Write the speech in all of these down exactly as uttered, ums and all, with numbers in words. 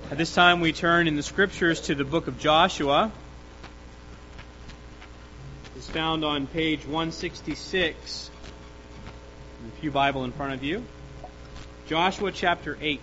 At this time we turn in the Scriptures to the book of Joshua. It's found on page one sixty-six in the Pew Bible in front of you. Joshua chapter eight.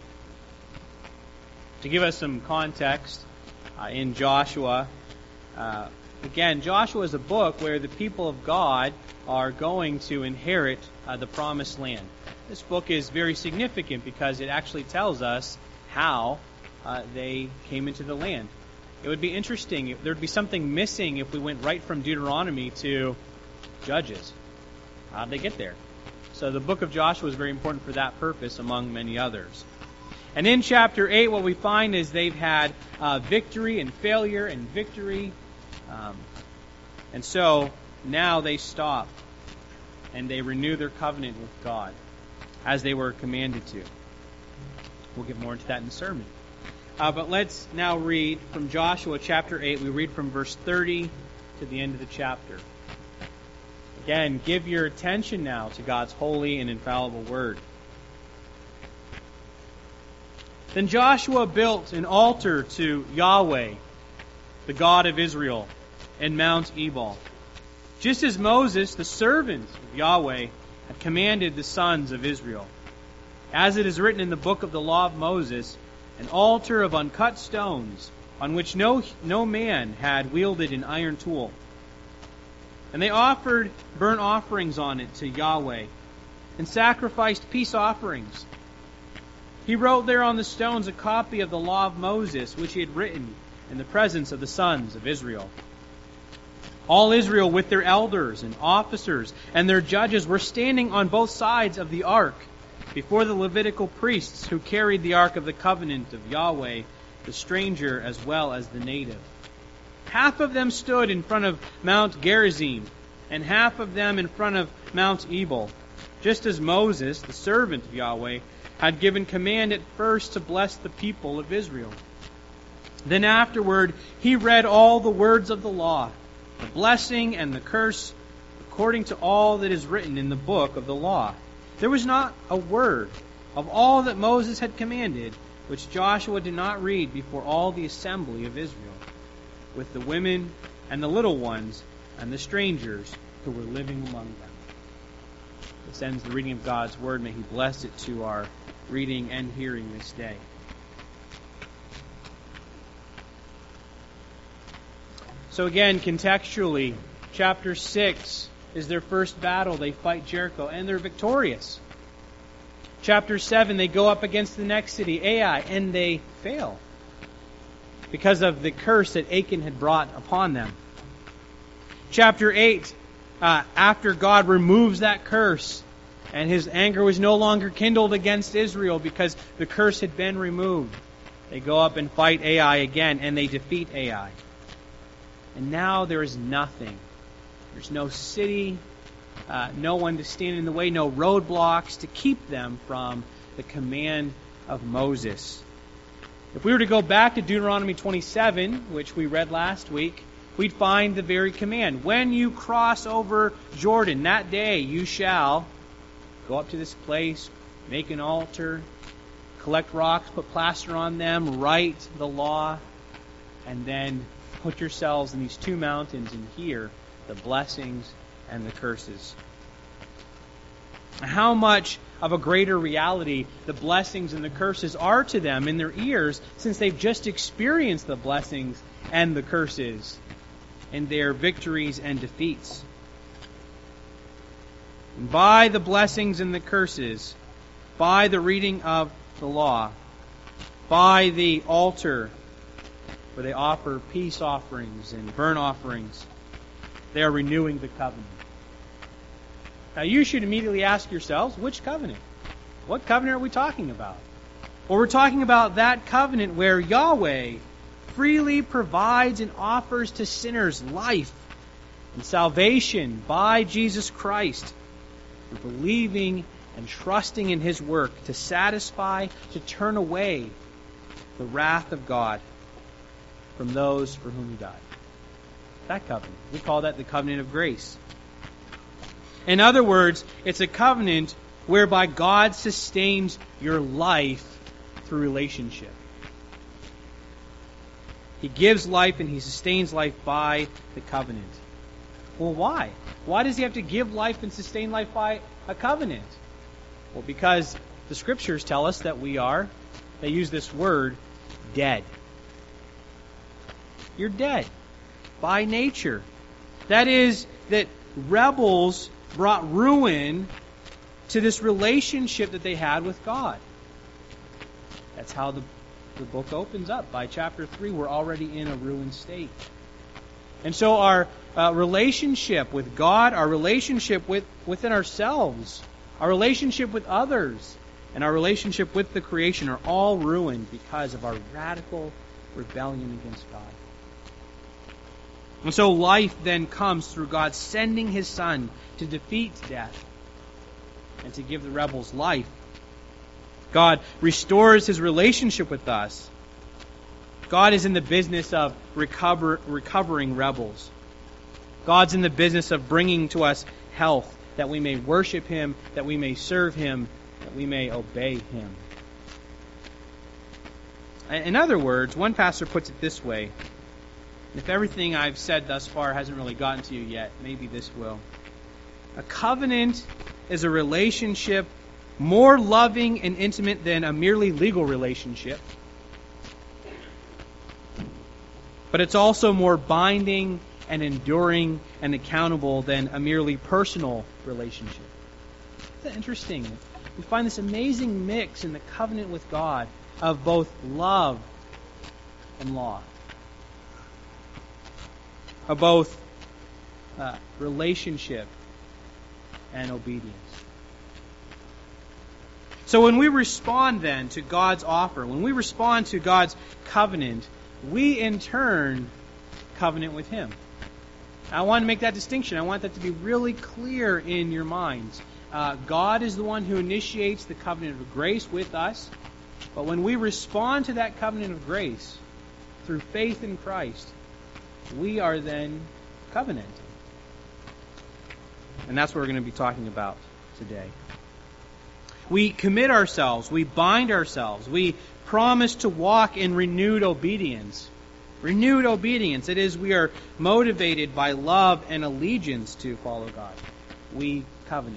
To give us some context uh, in Joshua, uh, again, Joshua is a book where the people of God are going to inherit uh, the promised land. This book is very significant because it actually tells us how uh, they came into the land. It would be interesting, there would be something missing if we went right from Deuteronomy to Judges. How did they get there? So the book of Joshua is very important for that purpose, among many others. And in chapter eight, what we find is they've had uh, victory and failure and victory. Um, and so now they stop and they renew their covenant with God as they were commanded to. We'll get more into that in the sermon. Uh, but let's now read from Joshua chapter eight. We read from verse thirty to the end of the chapter. Again, give your attention now to God's holy and infallible word. Then Joshua built an altar to Yahweh, the God of Israel, in Mount Ebal, just as Moses, the servant of Yahweh, had commanded the sons of Israel. As it is written in the book of the law of Moses, an altar of uncut stones, on which no, no man had wielded an iron tool. And they offered burnt offerings on it to Yahweh, and sacrificed peace offerings. He wrote there on the stones a copy of the law of Moses, which he had written in the presence of the sons of Israel. All Israel with their elders and officers and their judges were standing on both sides of the ark, before the Levitical priests who carried the ark of the covenant of Yahweh, the stranger as well as the native. Half of them stood in front of Mount Gerizim, and half of them in front of Mount Ebal, just as Moses, the servant of Yahweh, had given command at first to bless the people of Israel. Then afterward he read all the words of the law, the blessing and the curse, according to all that is written in the book of the law. There was not a word of all that Moses had commanded which Joshua did not read before all the assembly of Israel, with the women and the little ones and the strangers who were living among them. This ends the reading of God's word. May He bless it to our reading and hearing this day. So again, contextually, chapter six is their first battle. They fight Jericho, and they're victorious. Chapter seven, they go up against the next city, Ai, and they fail because of the curse that Achan had brought upon them. Chapter eight, uh, after God removes that curse, and His anger was no longer kindled against Israel because the curse had been removed, they go up and fight Ai again, and they defeat Ai. And now there is nothing. There's no city, uh, no one to stand in the way, no roadblocks to keep them from the command of Moses. If we were to go back to Deuteronomy twenty-seven, which we read last week, we'd find the very command. When you cross over Jordan, that day you shall go up to this place, make an altar, collect rocks, put plaster on them, write the law, and then put yourselves in these two mountains and hear the blessings and the curses. How much of a greater reality the blessings and the curses are to them in their ears, since they've just experienced the blessings and the curses in their victories and defeats. And by the blessings and the curses, by the reading of the law, by the altar where they offer peace offerings and burnt offerings, they are renewing the covenant. Now you should immediately ask yourselves, which covenant? What covenant are we talking about? Well, we're talking about that covenant where Yahweh freely provides and offers to sinners life and salvation by Jesus Christ through believing and trusting in His work to satisfy, to turn away the wrath of God from those for whom He died. That covenant. We call that the covenant of grace. In other words, it's a covenant whereby God sustains your life through relationship. He gives life and he sustains life by the covenant. Well, why? Why does he have to give life and sustain life by a covenant? Well, because the Scriptures tell us that we are, they use this word, dead. You're dead by nature. That is, that rebels brought ruin to this relationship that they had with God. That's how the, the book opens up. By chapter three, we're already in a ruined state. And so our uh, relationship with God, our relationship with within ourselves, our relationship with others, and our relationship with the creation are all ruined because of our radical rebellion against God. And so life then comes through God sending His Son to defeat death and to give the rebels life. God restores His relationship with us. God is in the business of recover, recovering rebels. God's in the business of bringing to us health, that we may worship Him, that we may serve Him, that we may obey Him. In other words, one pastor puts it this way. If everything I've said thus far hasn't really gotten to you yet, maybe this will. A covenant is a relationship more loving and intimate than a merely legal relationship. But it's also more binding and enduring and accountable than a merely personal relationship. Isn't that interesting? We find this amazing mix in the covenant with God of both love and law. Of both uh, relationship and obedience. So when we respond then to God's offer, when we respond to God's covenant, we in turn covenant with Him. I want to make that distinction. I want that to be really clear in your minds. Uh, God is the one who initiates the covenant of grace with us. But when we respond to that covenant of grace through faith in Christ, we are then covenanting. And that's what we're going to be talking about today. We commit ourselves, we bind ourselves, we promise to walk in renewed obedience. Renewed obedience. It is, we are motivated by love and allegiance to follow God. We covenant.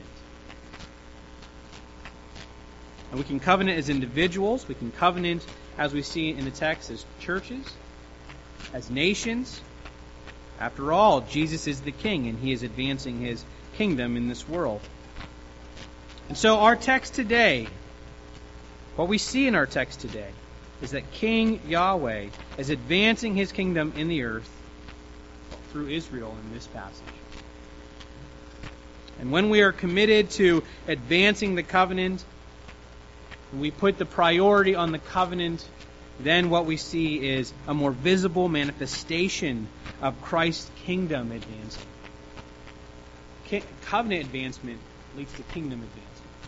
And we can covenant as individuals, we can covenant, as we see in the text, as churches, as nations. After all, Jesus is the King, and He is advancing His kingdom in this world. And so our text today, what we see in our text today, is that King Yahweh is advancing His kingdom in the earth through Israel in this passage. And when we are committed to advancing the covenant, when we put the priority on the covenant, then what we see is a more visible manifestation of Christ's kingdom advancing. Covenant advancement leads to kingdom advancement.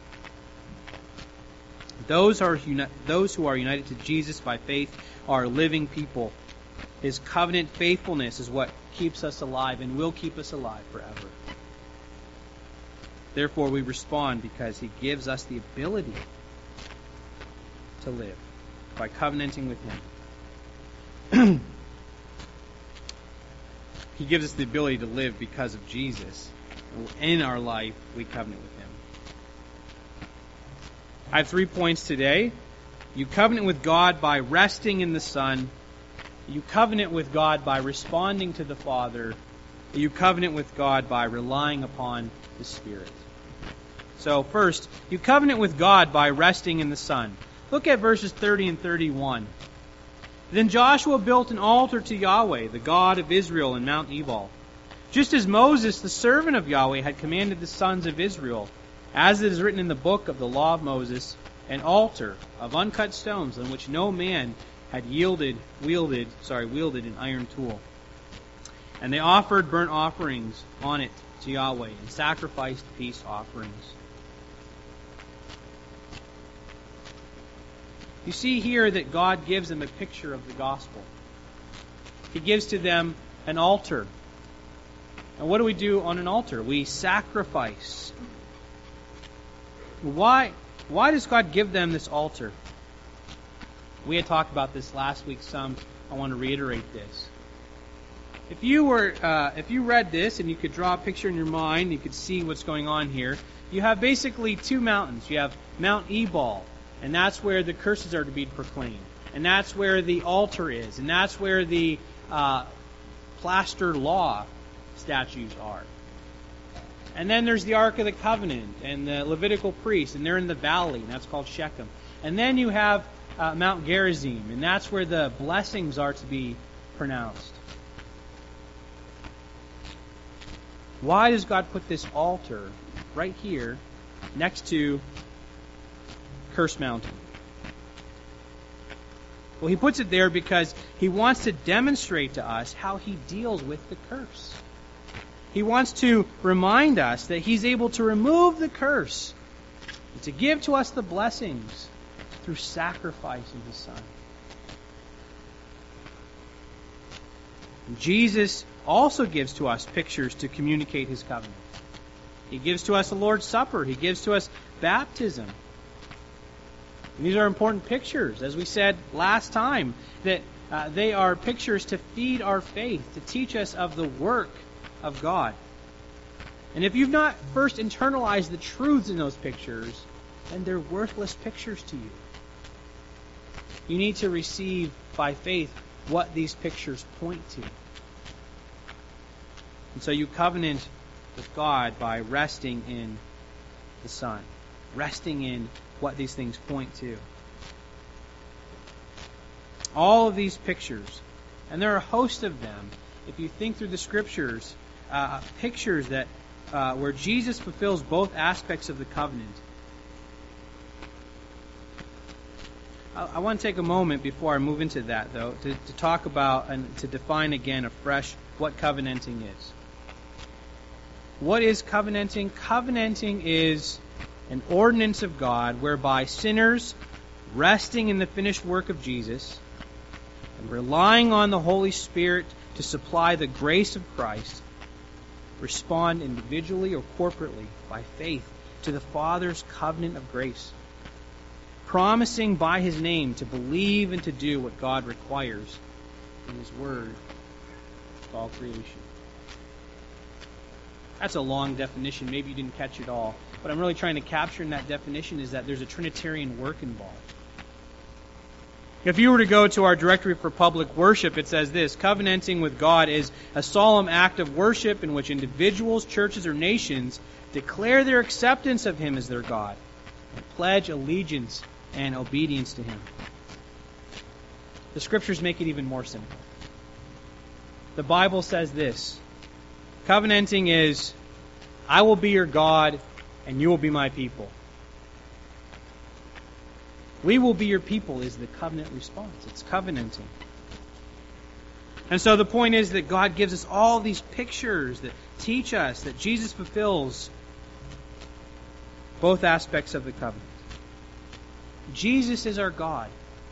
Those are uni- those who are united to Jesus by faith are living people. His covenant faithfulness is what keeps us alive and will keep us alive forever. Therefore, we respond because He gives us the ability to live by covenanting with Him. He gives us the ability to live because of Jesus. In our life, we covenant with Him. I have three points today. You covenant with God by resting in the Son. You covenant with God by responding to the Father. You covenant with God by relying upon the Spirit. So first, you covenant with God by resting in the Son. Look at verses thirty and thirty-one. Then Joshua built an altar to Yahweh, the God of Israel, in Mount Ebal, just as Moses, the servant of Yahweh, had commanded the sons of Israel, as it is written in the book of the law of Moses, an altar of uncut stones on which no man had yielded, wielded, sorry, wielded an iron tool. And they offered burnt offerings on it to Yahweh and sacrificed peace offerings. You see here that God gives them a picture of the gospel. He gives to them an altar. And what do we do on an altar? We sacrifice. Why, why does God give them this altar? We had talked about this last week some. I want to reiterate this. If you were, uh, if you read this and you could draw a picture in your mind, you could see what's going on here. You have basically two mountains. You have Mount Ebal, and that's where the curses are to be proclaimed, and that's where the altar is, and that's where the uh, plaster law statues are. And then there's the Ark of the Covenant and the Levitical priests, and they're in the valley, and that's called Shechem. And then you have uh, Mount Gerizim, and that's where the blessings are to be pronounced. Why does God put this altar right here next to Curse Mountain? Well, he puts it there because he wants to demonstrate to us how he deals with the curse. He wants to remind us that he's able to remove the curse and to give to us the blessings through sacrificing his Son. And Jesus also gives to us pictures to communicate his covenant. He gives to us the Lord's Supper. He gives to us baptism. And these are important pictures, as we said last time, that uh, they are pictures to feed our faith, to teach us of the work of God. And if you've not first internalized the truths in those pictures, then they're worthless pictures to you. You need to receive by faith what these pictures point to. And so you covenant with God by resting in the Son, resting in what these things point to. All of these pictures, and there are a host of them, if you think through the Scriptures, uh, pictures that uh, where Jesus fulfills both aspects of the covenant. I, I want to take a moment before I move into that, though, to, to talk about and to define again afresh what covenanting is. What is covenanting? Covenanting is an ordinance of God whereby sinners, resting in the finished work of Jesus and relying on the Holy Spirit to supply the grace of Christ, respond individually or corporately by faith to the Father's covenant of grace, promising by His name to believe and to do what God requires in His Word of all creation. That's a long definition. Maybe you didn't catch it all. What I'm really trying to capture in that definition is that there's a Trinitarian work involved. If you were to go to our directory for public worship, it says this: covenanting with God is a solemn act of worship in which individuals, churches, or nations declare their acceptance of Him as their God and pledge allegiance and obedience to Him. The Scriptures make it even more simple. The Bible says this: covenanting is, I will be your God and you will be my people. We will be your people is the covenant response. It's covenanting. And so the point is that God gives us all these pictures that teach us that Jesus fulfills both aspects of the covenant. Jesus is our God.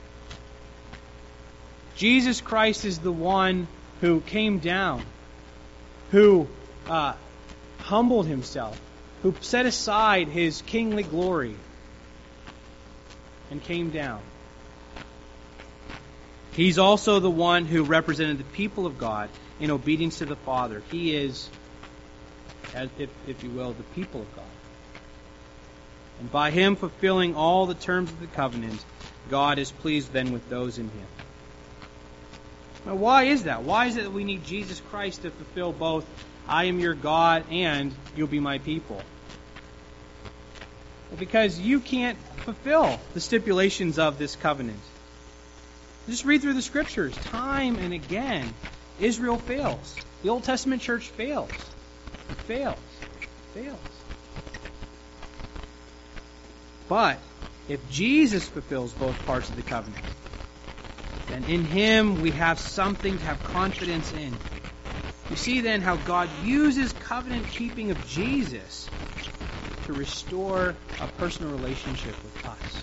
Jesus Christ is the one who came down, who uh, humbled Himself, who set aside His kingly glory and came down. He's also the one who represented the people of God in obedience to the Father. He is, as if, if you will, the people of God. And by Him fulfilling all the terms of the covenant, God is pleased then with those in Him. Now, why is that? Why is it that we need Jesus Christ to fulfill both I am your God and you'll be my people? Well, because you can't fulfill the stipulations of this covenant. Just read through the Scriptures. Time and again, Israel fails. The Old Testament church fails. It fails. It fails. But if Jesus fulfills both parts of the covenant, then in Him we have something to have confidence in. You see then how God uses covenant keeping of Jesus to restore a personal relationship with us.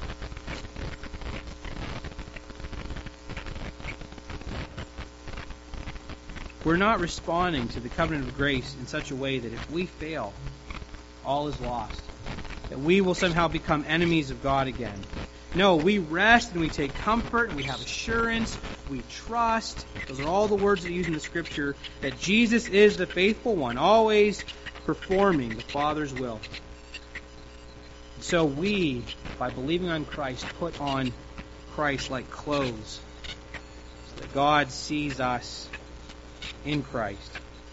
We're not responding to the covenant of grace in such a way that if we fail, all is lost. That we will somehow become enemies of God again. No, we rest and we take comfort and we have assurance, we trust. Those are all the words that are used in the Scripture, that Jesus is the faithful one, always performing the Father's will. So we, by believing on Christ, put on Christ like clothes, so that God sees us in Christ.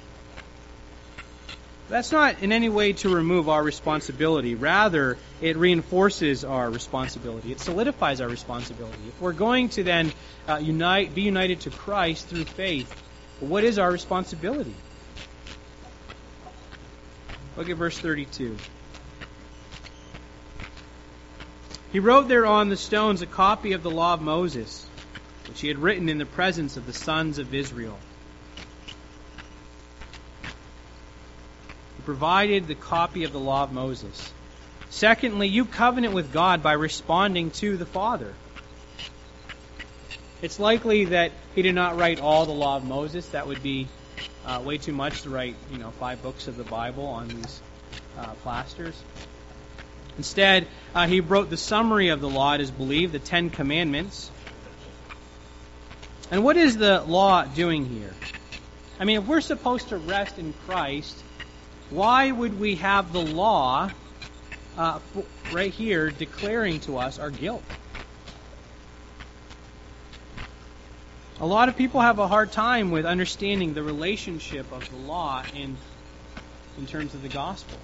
That's not in any way to remove our responsibility. Rather, it reinforces our responsibility. It solidifies our responsibility. If we're going to then uh, unite, be united to Christ through faith, what is our responsibility? Look at verse thirty-two. He wrote there on the stones a copy of the law of Moses, which he had written in the presence of the sons of Israel. He provided the copy of the law of Moses. Secondly, you covenant with God by responding to the Father. It's likely that he did not write all the law of Moses. That would be uh, way too much to write, you know, five books of the Bible on these uh, plasters. Instead, uh, he wrote the summary of the law, it is believed, the Ten Commandments. And what is the law doing here? I mean, if we're supposed to rest in Christ, why would we have the law uh, right here declaring to us our guilt? A lot of people have a hard time with understanding the relationship of the law in, in terms of the gospel.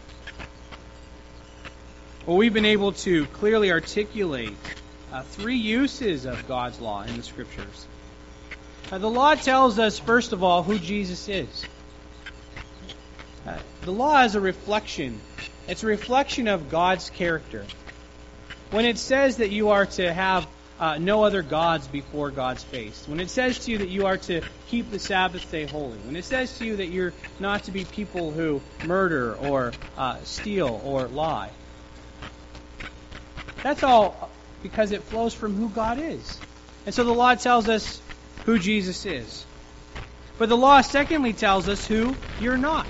Well, we've been able to clearly articulate uh, three uses of God's law in the Scriptures. Uh, the law tells us, first of all, who Jesus is. Uh, the law is a reflection. It's a reflection of God's character. When it says that you are to have uh, no other gods before God's face, when it says to you that you are to keep the Sabbath day holy, when it says to you that you're not to be people who murder or uh, steal or lie, that's all because it flows from who God is. And so the law tells us who Jesus is. But the law secondly tells us who you're not.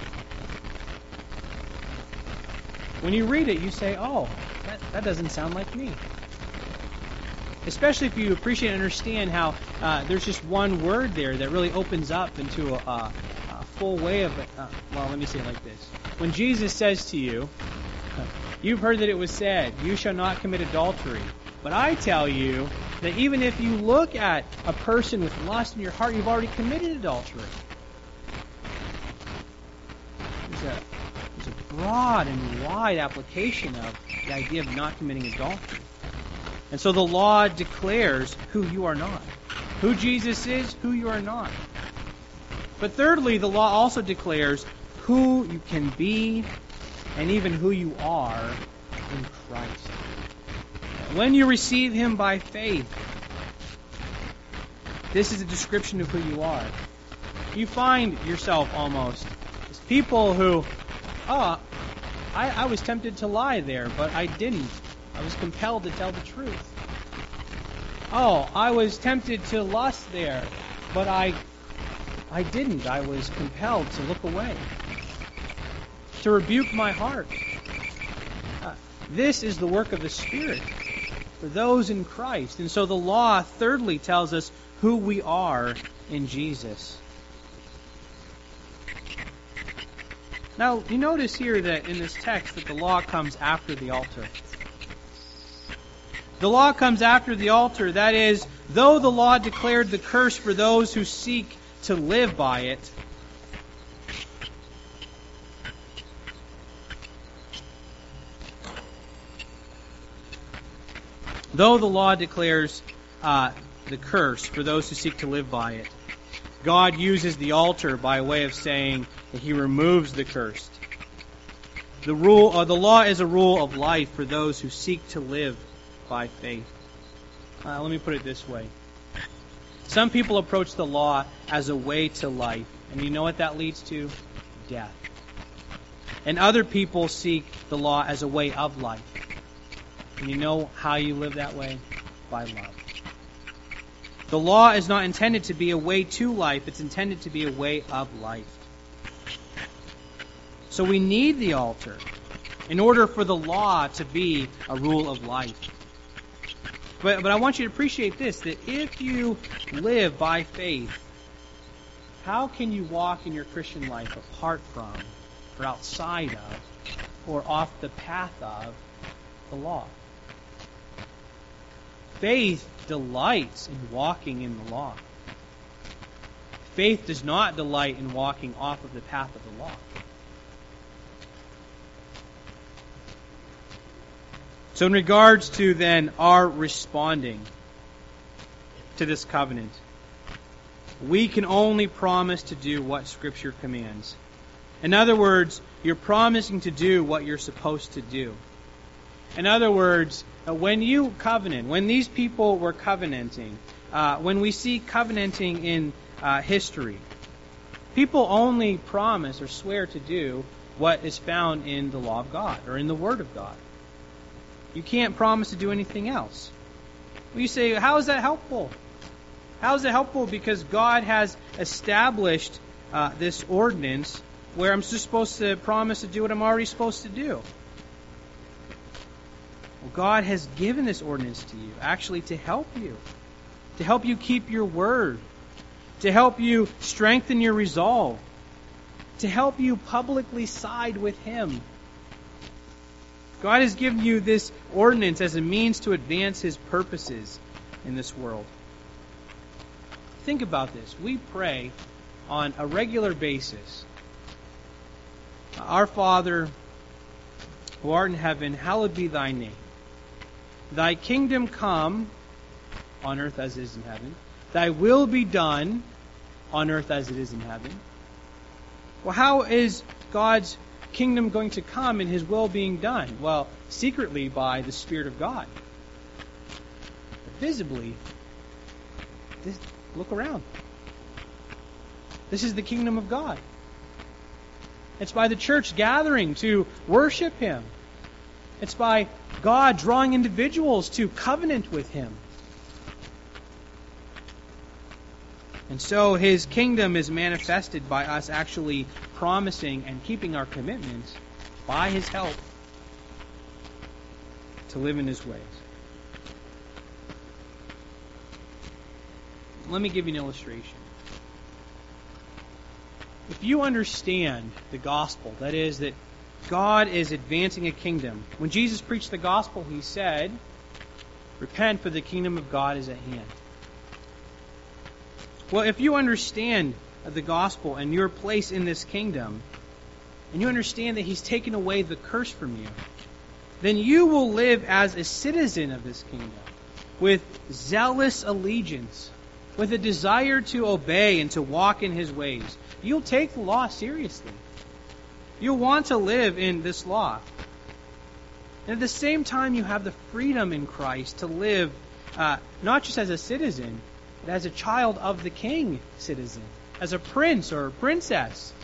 When you read it, you say, oh, that, that doesn't sound like me. Especially if you appreciate and understand how uh, there's just one word there that really opens up into a, a, a full way of it. Uh, well, let me say it like this. When Jesus says to you, you've heard that it was said, you shall not commit adultery. But I tell you that even if you look at a person with lust in your heart, you've already committed adultery. There's a, there's a broad and wide application of the idea of not committing adultery. And so the law declares who you are not. Who Jesus is, who you are not. But thirdly, the law also declares who you can be and even who you are in Christ. When you receive Him by faith, this is a description of who you are. You find yourself almost as people who, oh, I, I was tempted to lie there, but I didn't. I was compelled to tell the truth. Oh, I was tempted to lust there, but I, I didn't. I was compelled to look away, to rebuke my heart. Uh, this is the work of the Spirit for those in Christ. And so the law, thirdly, tells us who we are in Jesus. Now, you notice here that in this text that the law comes after the altar. The law comes after the altar. That is, though the law declared the curse for those who seek to live by it, Though the law declares uh, the curse for those who seek to live by it, God uses the altar by way of saying that He removes the cursed. The rule, uh, the law is a rule of life for those who seek to live by faith. Uh, let me put it this way. Some people approach the law as a way to life, and you know what that leads to? Death. And other people seek the law as a way of life. And you know how you live that way? By love. The law is not intended to be a way to life. It's intended to be a way of life. So we need the altar in order for the law to be a rule of life. But, but I want you to appreciate this, that if you live by faith, how can you walk in your Christian life apart from, or outside of, or off the path of the law? Faith delights in walking in the law. Faith does not delight in walking off of the path of the law. So in regards to then our responding to this covenant, we can only promise to do what Scripture commands. In other words, you're promising to do what you're supposed to do. In other words, when you covenant, when these people were covenanting, uh, when we see covenanting in uh, history, people only promise or swear to do what is found in the law of God or in the Word of God. You can't promise to do anything else. Well, you say, how is that helpful? How is it helpful? Because God has established uh, this ordinance where I'm just supposed to promise to do what I'm already supposed to do. Well, God has given this ordinance to you, actually to help you, to help you keep your word, to help you strengthen your resolve, to help you publicly side with Him. God has given you this ordinance as a means to advance His purposes in this world. Think about this. We pray on a regular basis. Our Father, who art in heaven, hallowed be Thy name. Thy kingdom come on earth as it is in heaven. Thy will be done on earth as it is in heaven. Well, how is God's kingdom going to come and His will being done? Well, secretly by the Spirit of God. But visibly, this, look around. This is the kingdom of God. It's by the church gathering to worship Him. It's by God drawing individuals to covenant with Him. And so His kingdom is manifested by us actually promising and keeping our commitments by His help to live in His ways. Let me give you an illustration. If you understand the gospel, that is, that God is advancing a kingdom. When Jesus preached the gospel, He said, repent, for the kingdom of God is at hand. Well, if you understand the gospel and your place in this kingdom, and you understand that He's taken away the curse from you, then you will live as a citizen of this kingdom with zealous allegiance, with a desire to obey and to walk in His ways. You'll take the law seriously. You'll want to live in this law. And at the same time, you have the freedom in Christ to live uh, not just as a citizen, but as a child of the king citizen, as a prince or a princess.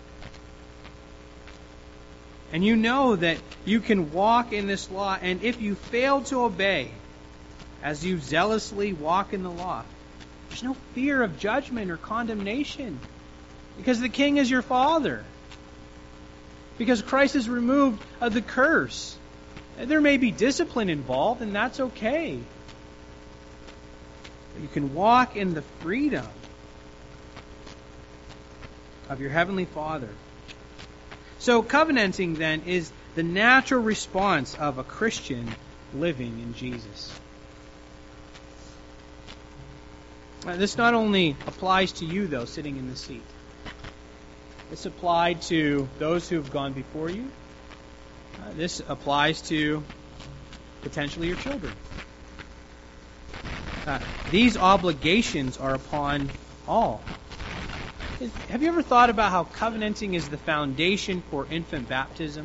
And you know that you can walk in this law, and if you fail to obey, as you zealously walk in the law, there's no fear of judgment or condemnation, because the king is your father. Because Christ has removed uh, the curse. There may be discipline involved, and that's okay. But you can walk in the freedom of your Heavenly Father. So covenanting, then, is the natural response of a Christian living in Jesus. Uh, this not only applies to you, though, sitting in the seat. This applied to those who have gone before you. Uh, this applies to potentially your children. Uh, these obligations are upon all. Have you ever thought about how covenanting is the foundation for infant baptism?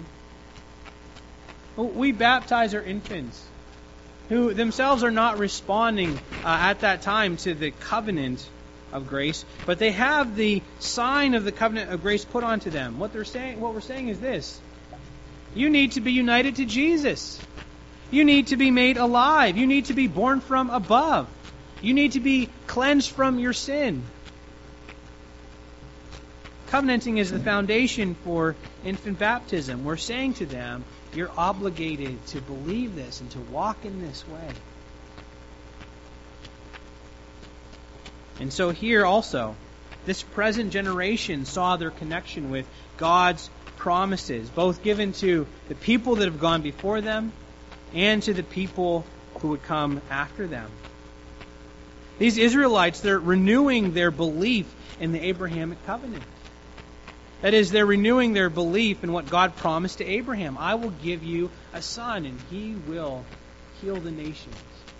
We baptize our infants who themselves are not responding uh, at that time to the covenant of grace, but they have the sign of the covenant of grace put onto them. What they're saying, what we're saying is this: you need to be united to Jesus. You need to be made alive. You need to be born from above. You need to be cleansed from your sin. Covenanting is the foundation for infant baptism. We're saying to them, you're obligated to believe this and to walk in this way. And so here also, this present generation saw their connection with God's promises, both given to the people that have gone before them and to the people who would come after them. These Israelites, they're renewing their belief in the Abrahamic covenant. That is, they're renewing their belief in what God promised to Abraham. I will give you a son, and he will heal the nations.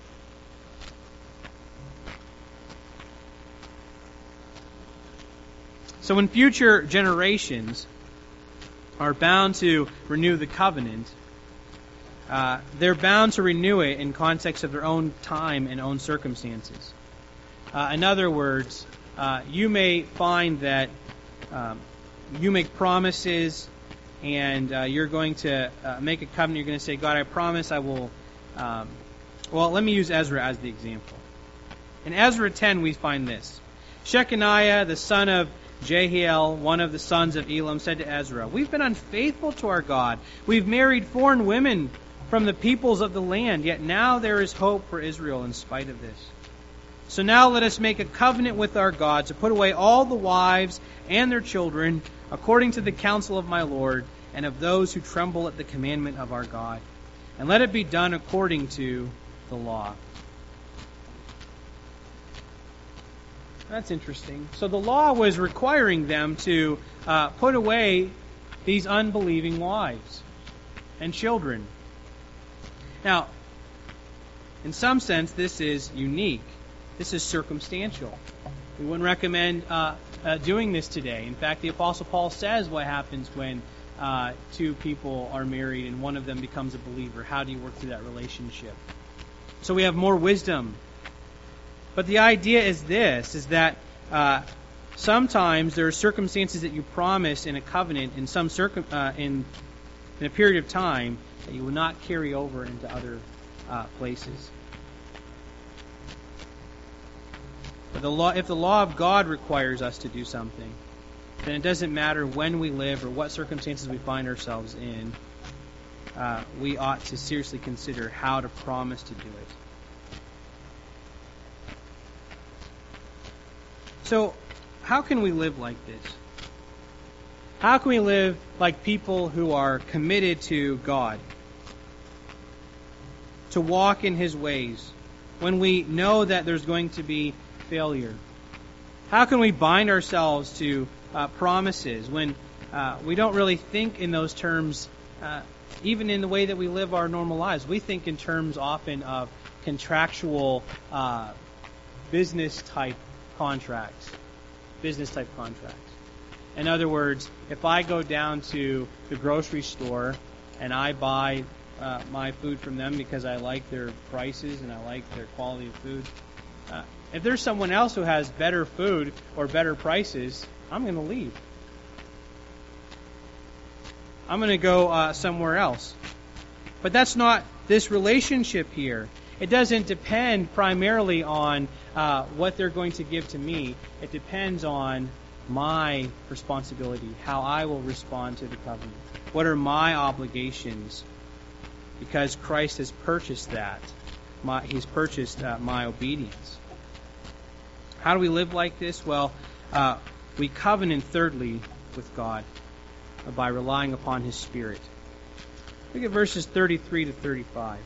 So when future generations are bound to renew the covenant, uh, they're bound to renew it in context of their own time and own circumstances. Uh, in other words, uh, you may find that um, you make promises and uh, you're going to uh, make a covenant. You're going to say, God, I promise I will... Um, well, let me use Ezra as the example. In Ezra ten, we find this. Shechaniah, the son of Jehiel, one of the sons of Elam, said to Ezra, we've been unfaithful to our God. We've married foreign women from the peoples of the land, yet now there is hope for Israel in spite of this. So now let us make a covenant with our God to put away all the wives and their children, according to the counsel of my Lord, and of those who tremble at the commandment of our God. And let it be done according to the law. That's interesting. So the law was requiring them to uh, put away these unbelieving wives and children. Now, in some sense, this is unique. This is circumstantial. We wouldn't recommend uh, uh, doing this today. In fact, the Apostle Paul says what happens when uh, two people are married and one of them becomes a believer. How do you work through that relationship? So we have more wisdom. But the idea is this, is that uh, sometimes there are circumstances that you promise in a covenant in some circum uh, in in a period of time that you will not carry over into other uh, places. But the law, if the law of God requires us to do something, then it doesn't matter when we live or what circumstances we find ourselves in. Uh, we ought to seriously consider how to promise to do it. So, how can we live like this? How can we live like people who are committed to God? To walk in His ways when we know that there's going to be failure? How can we bind ourselves to uh, promises when uh, we don't really think in those terms, uh, even in the way that we live our normal lives? We think in terms often of contractual uh, business-type contracts. Business-type contracts. In other words, if I go down to the grocery store and I buy uh, my food from them because I like their prices and I like their quality of food, uh, if there's someone else who has better food or better prices, I'm going to leave. I'm going to go uh, somewhere else. But that's not this relationship here. It doesn't depend primarily on uh, what they're going to give to me. It depends on my responsibility, how I will respond to the covenant. What are my obligations? Because Christ has purchased that. My, he's purchased uh, my obedience. How do we live like this? Well, uh, we covenant thirdly with God by relying upon His Spirit. Look at verses thirty-three to thirty-five.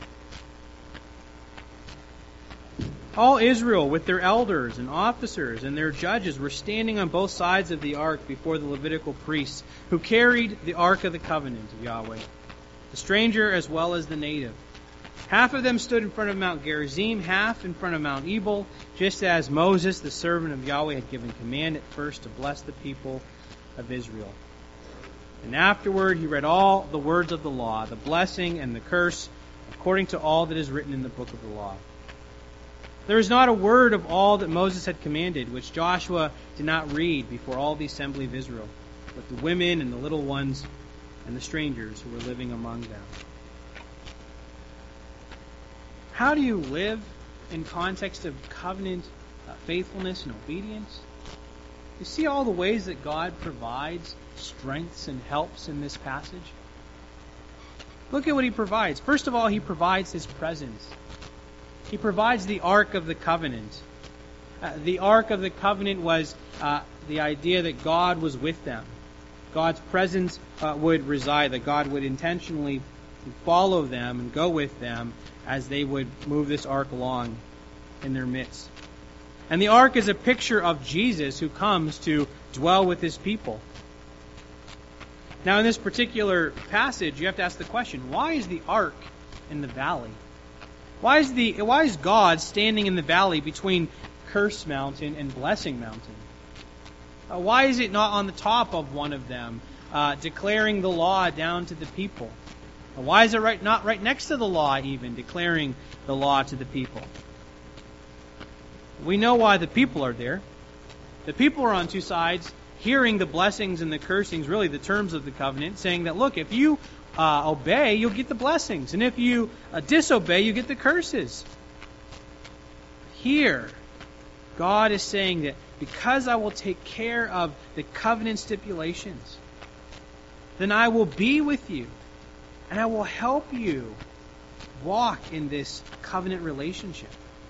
All Israel with their elders and officers and their judges were standing on both sides of the ark before the Levitical priests who carried the ark of the covenant of Yahweh, the stranger as well as the native. Half of them stood in front of Mount Gerizim, half in front of Mount Ebal, just as Moses, the servant of Yahweh, had given command at first to bless the people of Israel. And afterward he read all the words of the law, the blessing and the curse, according to all that is written in the book of the law. There is not a word of all that Moses had commanded, which Joshua did not read before all the assembly of Israel, but the women and the little ones and the strangers who were living among them. How do you live in context of covenant uh, faithfulness and obedience? You see all the ways that God provides strengths and helps in this passage? Look at what He provides. First of all, He provides His presence. He provides the Ark of the Covenant. Uh, the Ark of the Covenant was uh, the idea that God was with them. God's presence uh, would reside, that God would intentionally follow them and go with them as they would move this ark along in their midst. And the ark is a picture of Jesus who comes to dwell with his people. Now in this particular passage, you have to ask the question, why is the ark in the valley? Why is the why is God standing in the valley between Curse Mountain and Blessing Mountain? Uh, why is it not on the top of one of them, uh, declaring the law down to the people? Uh, why is it right not right next to the law even, declaring the law to the people? We know why the people are there. The people are on two sides, hearing the blessings and the cursings, really the terms of the covenant, saying that, look, if you uh, obey, you'll get the blessings. And if you uh, disobey, you get the curses. Here, God is saying that because I will take care of the covenant stipulations, then I will be with you and I will help you walk in this covenant relationship.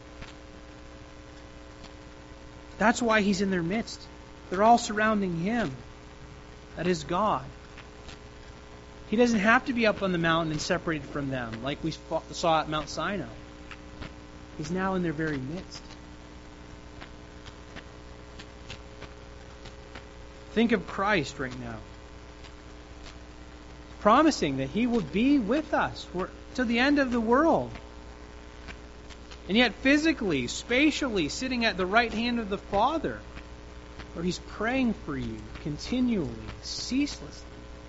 That's why he's in their midst. They're all surrounding him. That is God. He doesn't have to be up on the mountain and separated from them like we saw at Mount Sinai. He's now in their very midst. Think of Christ right now. Promising that he will be with us to the end of the world. And yet physically, spatially, sitting at the right hand of the Father, where he's praying for you continually, ceaselessly.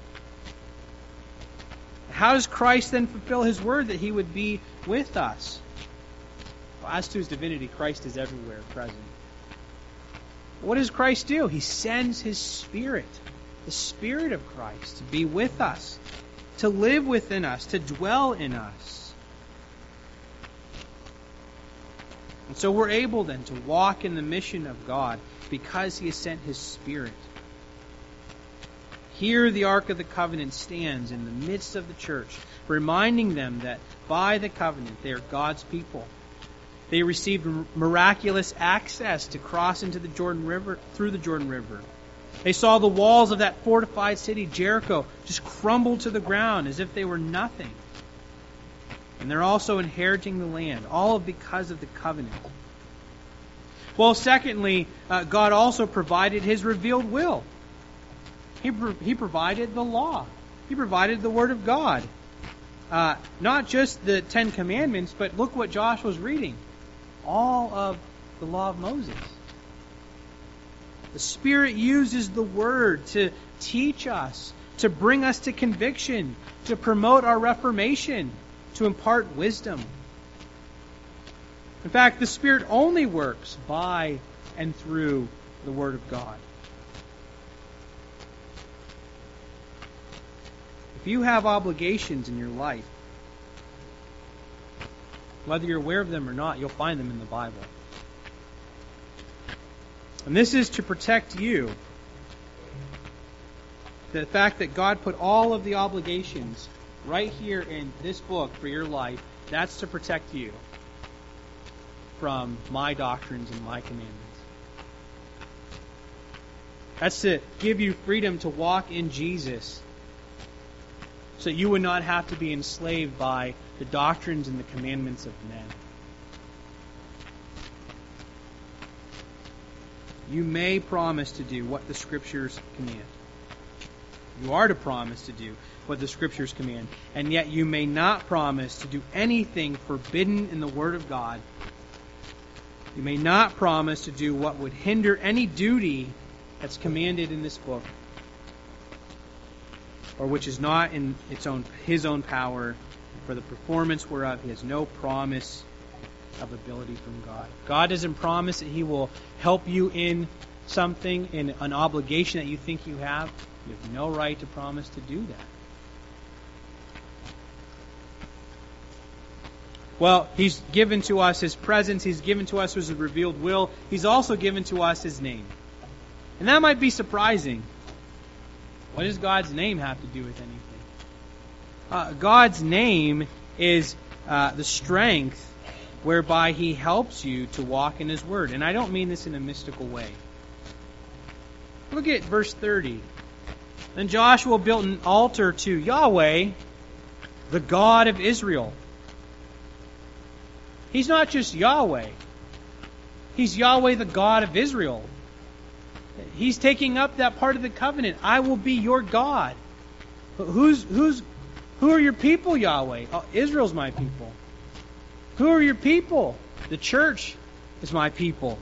How does Christ then fulfill his word that he would be with us? Well, as to his divinity, Christ is everywhere present. What does Christ do? He sends his Spirit, the Spirit of Christ, to be with us, to live within us, to dwell in us. And so we're able then to walk in the mission of God because he has sent his Spirit. Here the Ark of the Covenant stands in the midst of the church, reminding them that by the covenant they are God's people. They received miraculous access to cross into the Jordan River, through the Jordan River. They saw the walls of that fortified city, Jericho, just crumble to the ground as if they were nothing. And they're also inheriting the land, all because of the covenant. Well, secondly, uh, God also provided his revealed will. He, pro- he provided the law. He provided the Word of God. Uh, not just the Ten Commandments, but look what Josh was reading. All of the law of Moses. The Spirit uses the Word to teach us, to bring us to conviction, to promote our reformation, to impart wisdom. In fact, the Spirit only works by and through the Word of God. If you have obligations in your life, whether you're aware of them or not, you'll find them in the Bible. And this is to protect you. The fact that God put all of the obligations right here in this book for your life, that's to protect you from my doctrines and my commandments. That's to give you freedom to walk in Jesus so that you would not have to be enslaved by the doctrines and the commandments of men. You may promise to do what the Scriptures command. You are to promise to do what the Scriptures command. And yet you may not promise to do anything forbidden in the Word of God. You may not promise to do what would hinder any duty that's commanded in this book, or which is not in its own his own power, for the performance whereof he has no promise of ability from God. God doesn't promise that he will help you in something, in an obligation that you think you have. You have no right to promise to do that. Well, he's given to us his presence. He's given to us his revealed will. He's also given to us his name. And that might be surprising. What does God's name have to do with anything? Uh, God's name is uh, the strength whereby He helps you to walk in His Word. And I don't mean this in a mystical way. Look at verse thirty. Then Joshua built an altar to Yahweh, the God of Israel. He's not just Yahweh. He's Yahweh, the God of Israel. He's taking up that part of the covenant. I will be your God. Who's who's who are your people, Yahweh? Oh, Israel's my people. Who are your people? The church is my people.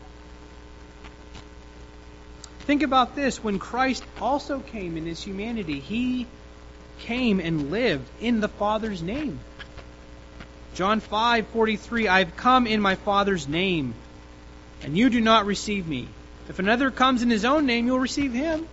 Think about this. When Christ also came in His humanity, He came and lived in the Father's name. John five forty-three, I have come in my Father's name, and you do not receive me. If another comes in his own name, you'll receive him.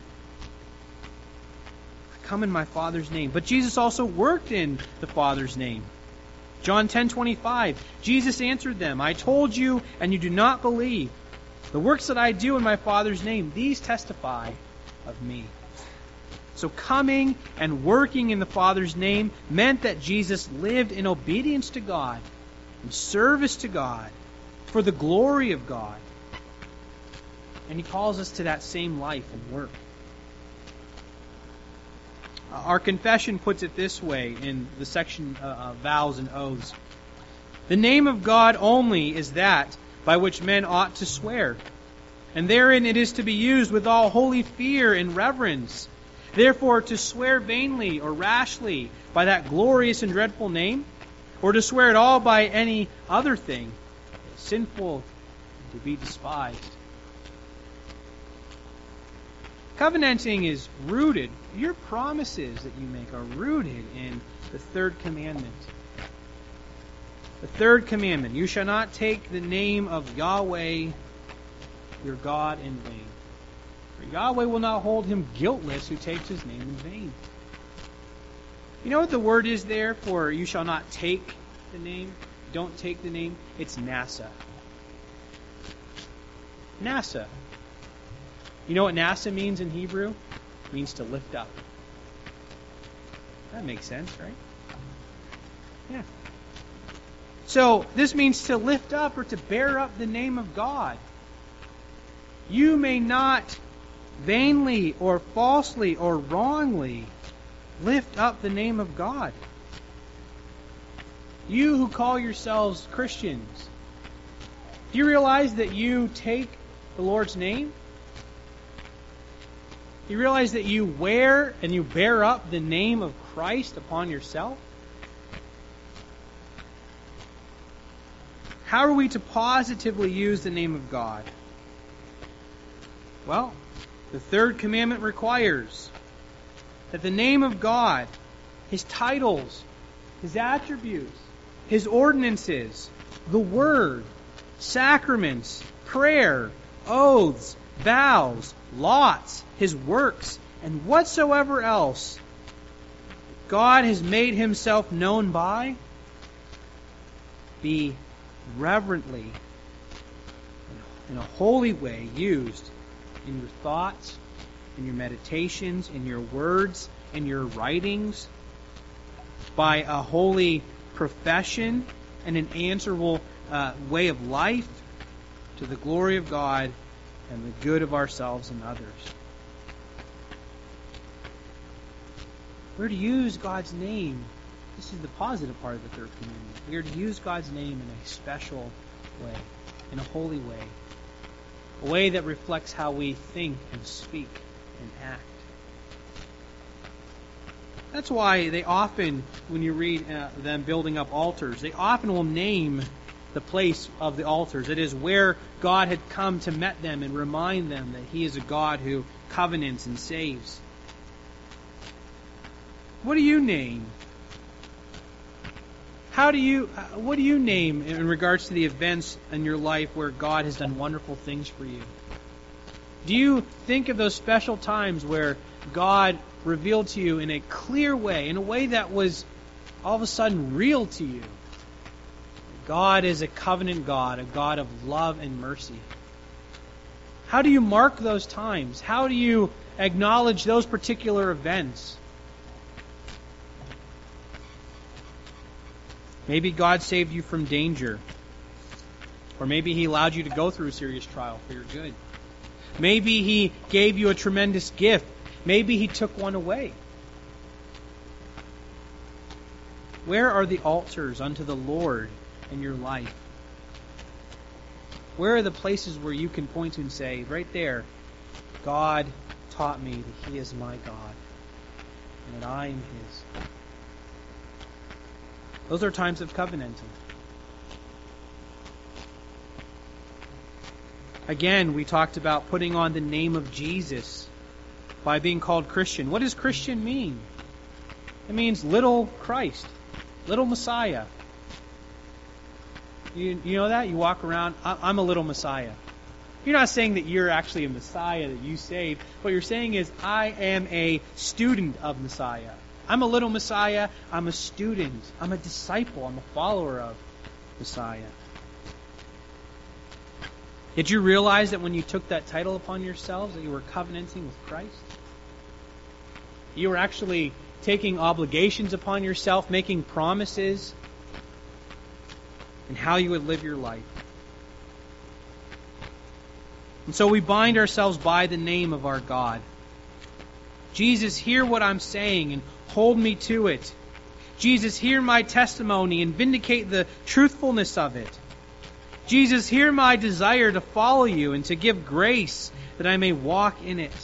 I come in my Father's name. But Jesus also worked in the Father's name. John ten twenty-five, Jesus answered them, I told you, and you do not believe. The works that I do in my Father's name, these testify of me. So coming and working in the Father's name meant that Jesus lived in obedience to God, in service to God, for the glory of God. And He calls us to that same life and work. Our confession puts it this way in the section uh, uh, vows and oaths. The name of God only is that by which men ought to swear, and therein it is to be used with all holy fear and reverence. Therefore, to swear vainly or rashly by that glorious and dreadful name, or to swear at all by any other thing, is sinful and to be despised. Covenanting is rooted, your promises that you make are rooted in the third commandment. The third commandment, you shall not take the name of Yahweh, your God, in vain. For Yahweh will not hold him guiltless who takes His name in vain. You know what the word is there for you shall not take the name? Don't take the name? It's NASA. NASA. You know what NASA means in Hebrew? It means to lift up. That makes sense, right? Yeah. So, this means to lift up or to bear up the name of God. You may not vainly or falsely or wrongly lift up the name of God. You who call yourselves Christians, do you realize that you take the Lord's name? Do you realize that you wear and you bear up the name of Christ upon yourself? How are we to positively use the name of God? Well, the third commandment requires that the name of God, His titles, His attributes, His ordinances, the Word, sacraments, prayer, oaths, vows, lots, His works, and whatsoever else God has made Himself known by, be reverently, in a holy way, used in your thoughts, in your meditations, in your words, in your writings, by a holy profession and an answerable uh, way of life to the glory of God and the good of ourselves and others. We're to use God's name. This is the positive part of the third commandment. We are to use God's name in a special way, in a holy way. A way that reflects how we think and speak and act. That's why they often, when you read uh, them building up altars, they often will name the place of the altars. It is where God had come to meet them and remind them that He is a God who covenants and saves. What do you name? How do you, uh, what do you name in regards to the events in your life where God has done wonderful things for you? Do you think of those special times where God revealed to you in a clear way, in a way that was all of a sudden real to you? God is a covenant God, a God of love and mercy. How do you mark those times? How do you acknowledge those particular events? Maybe God saved you from danger. Or maybe He allowed you to go through a serious trial for your good. Maybe He gave you a tremendous gift. Maybe He took one away. Where are the altars unto the Lord in your life? Where are the places where you can point to and say, right there, God taught me that He is my God and that I am His? Those are times of covenanting. Again, we talked about putting on the name of Jesus by being called Christian. What does Christian mean? It means little Christ, little Messiah. You, you know that? You walk around, I'm a little Messiah. You're not saying that you're actually a Messiah, that you saved. What you're saying is, I am a student of Messiah. I'm a little Messiah. I'm a student. I'm a disciple. I'm a follower of Messiah. Did you realize that when you took that title upon yourselves that you were covenanting with Christ? You were actually taking obligations upon yourself, making promises, and how you would live your life. And so we bind ourselves by the name of our God. Jesus, hear what I'm saying and hold me to it. Jesus, hear my testimony and vindicate the truthfulness of it. Jesus, hear my desire to follow you and to give grace that I may walk in it.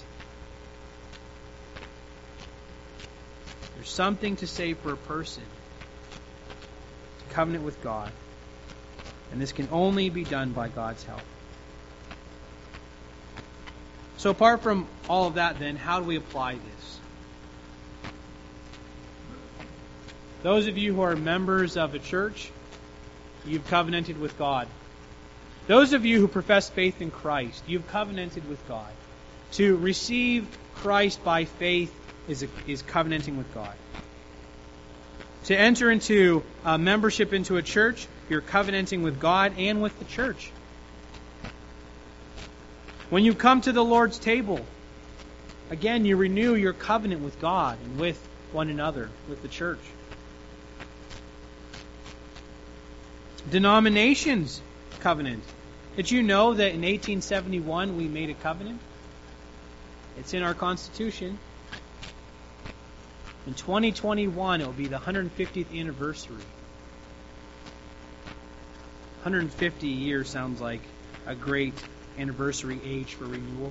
There's something to say for a person to covenant with God. And this can only be done by God's help. So apart from all of that then, how do we apply this? Those of you who are members of a church, you've covenanted with God. Those of you who profess faith in Christ, you've covenanted with God. To receive Christ by faith is, a, is covenanting with God. To enter into uh, membership into a church, you're covenanting with God and with the church. When you come to the Lord's table, again, you renew your covenant with God and with one another, with the church. Denominations covenant. Did you know that in eighteen seventy-one we made a covenant? It's in our Constitution. In twenty twenty-one it will be the one hundred fiftieth anniversary. one hundred fifty years sounds like a great anniversary age for renewal.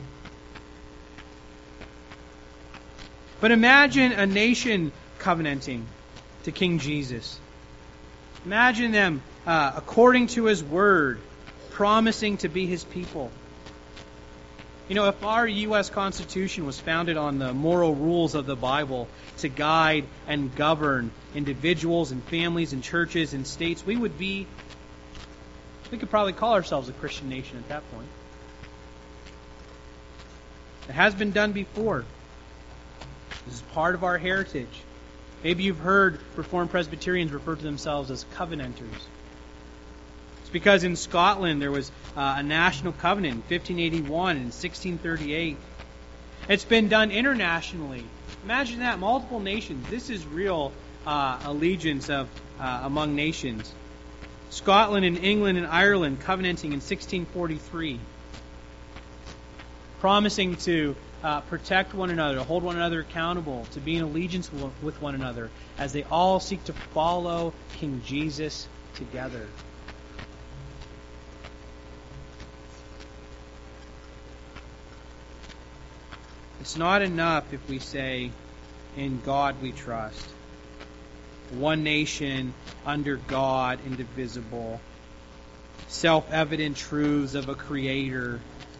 But imagine a nation covenanting to King Jesus. Imagine them, uh, according to His word, promising to be His people. You know, if our U S Constitution was founded on the moral rules of the Bible to guide and govern individuals and families and churches and states, we would be, we could probably call ourselves a Christian nation at that point. It has been done before. This is part of our heritage. Maybe you've heard Reformed Presbyterians refer to themselves as covenanters. It's because in Scotland there was uh, a national covenant in fifteen eighty-one and sixteen thirty-eight. It's been done internationally. Imagine that, multiple nations. This is real uh, allegiance of uh, among nations. Scotland and England and Ireland covenanting in sixteen forty-three. Promising to uh, protect one another, to hold one another accountable, to be in allegiance with one another as they all seek to follow King Jesus together. It's not enough if we say, in God we trust. One nation, under God, indivisible. Self-evident truths of a Creator.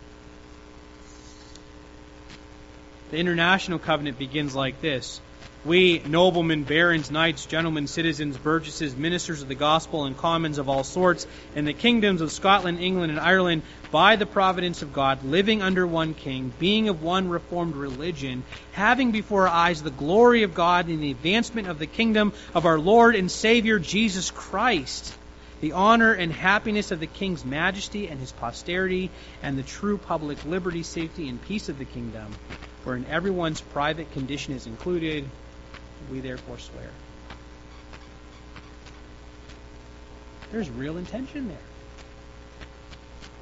The international covenant begins like this. We, noblemen, barons, knights, gentlemen, citizens, burgesses, ministers of the gospel, and commons of all sorts, in the kingdoms of Scotland, England, and Ireland, by the providence of God, living under one king, being of one reformed religion, having before our eyes the glory of God and the advancement of the kingdom of our Lord and Savior Jesus Christ, the honor and happiness of the king's majesty and his posterity, and the true public liberty, safety, and peace of the kingdom, wherein everyone's private condition is included, we therefore swear. There's real intention there.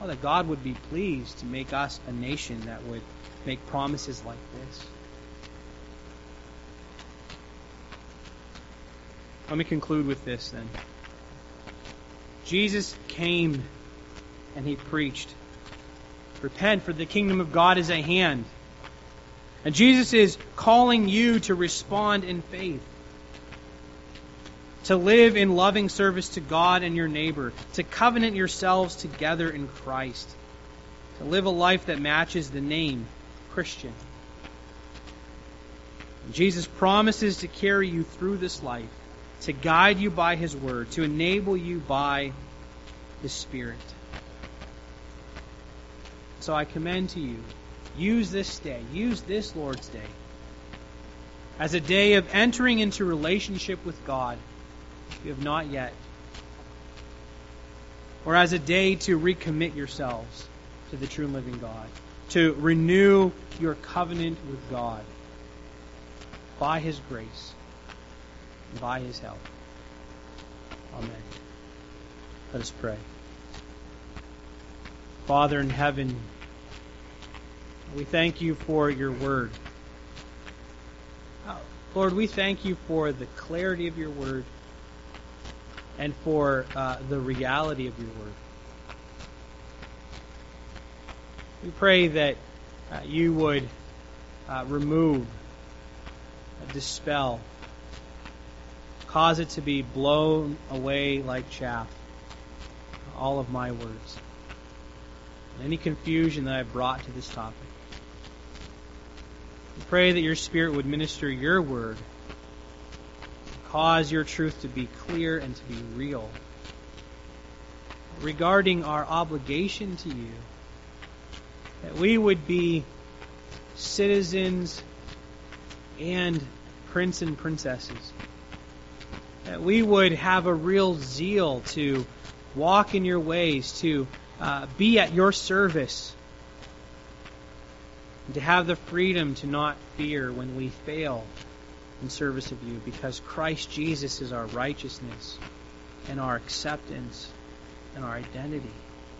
Oh, that God would be pleased to make us a nation that would make promises like this. Let me conclude with this then. Jesus came and He preached. Repent, for the kingdom of God is at hand. And Jesus is calling you to respond in faith. To live in loving service to God and your neighbor. To covenant yourselves together in Christ. To live a life that matches the name Christian. And Jesus promises to carry you through this life. To guide you by His Word. To enable you by His Spirit. So I commend to you, use this day, use this Lord's Day as a day of entering into relationship with God if you have not yet. Or as a day to recommit yourselves to the true and living God. To renew your covenant with God by His grace and by His help. Amen. Let us pray. Father in heaven, we thank You for Your Word. Lord, we thank You for the clarity of Your Word and for uh, the reality of Your Word. We pray that uh, You would uh, remove, uh, dispel, cause it to be blown away like chaff, all of my words. Any confusion that I've brought to this topic. We pray that Your Spirit would minister Your Word, cause Your truth to be clear and to be real regarding our obligation to You, that we would be citizens and prince and princesses, that we would have a real zeal to walk in Your ways, to Uh, be at Your service, and to have the freedom to not fear when we fail in service of You, because Christ Jesus is our righteousness and our acceptance and our identity.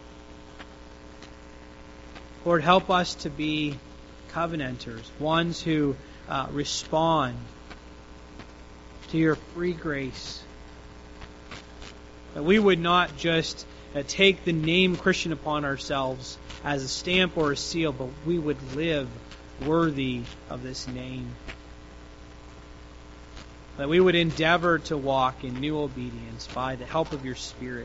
Lord, help us to be covenanters, ones who uh, respond to Your free grace, that we would not just Uh, take the name Christian upon ourselves as a stamp or a seal, but we would live worthy of this name. That we would endeavor to walk in new obedience by the help of Your Spirit.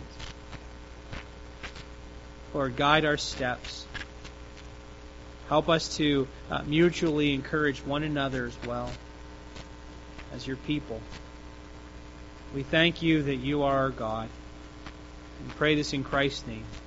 Lord, guide our steps. Help us to uh, mutually encourage one another as well as Your people. We thank You that You are our God. We pray this in Christ's name.